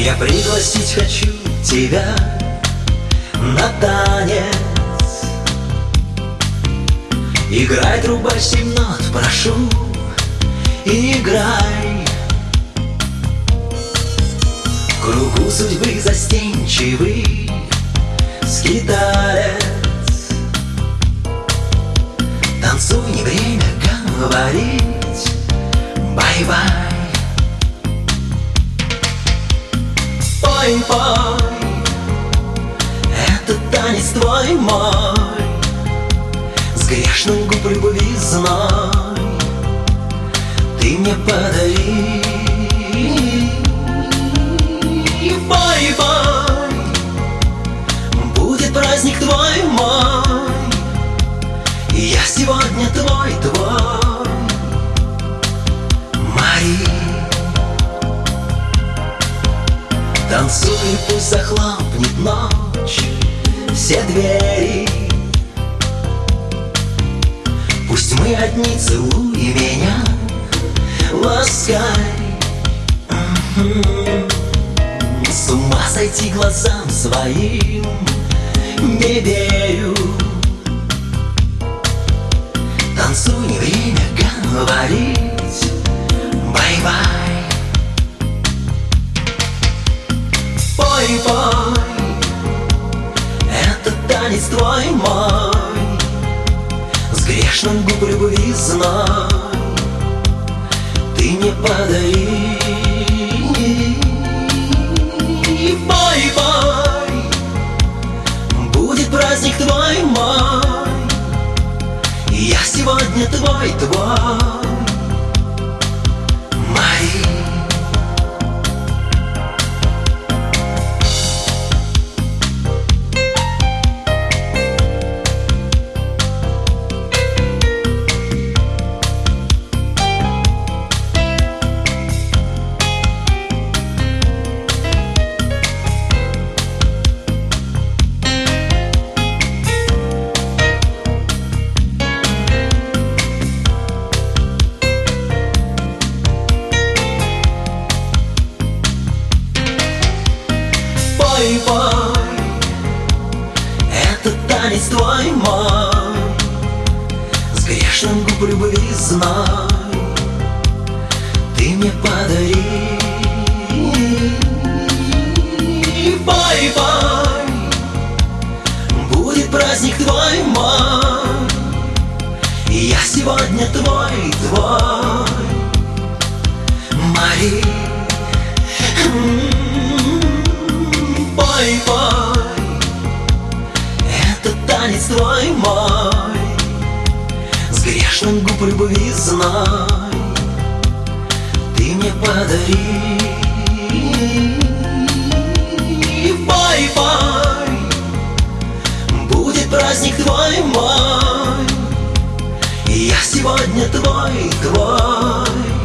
Я пригласить хочу тебя на танец. Играй, труба, 7 нот, прошу, играй. В кругу судьбы застенчивый скиталец. Танцуй, не время говорить бай-бай. Пой, пой, этот танец твой мой, с грешным губ любовизной ты мне подари. Пой, пой, будет праздник твой мой, и я сегодня твой, Мари. Танцуй, пусть захлопнет ночь все двери. Пусть мы одни, целуй меня, ласкай. С ума сойти глазам своим не верю. Танцуй, не время говорить бай-бай. Пой, пой, этот танец твой мой, с грешным губ любовизной ты мне подари. Пой, пой, будет праздник твой мой, и я сегодня твой, Мари. Пой, пой, этот танец твой мой, с грешным губ любовизной ты мне подари. Пой, пой, будет праздник твой мой, и я сегодня твой, Мари. Пой, пой, этот танец твой мой, с грешным губ любовизной ты мне подари. Пой, пой, будет праздник твой мой, и я сегодня твой,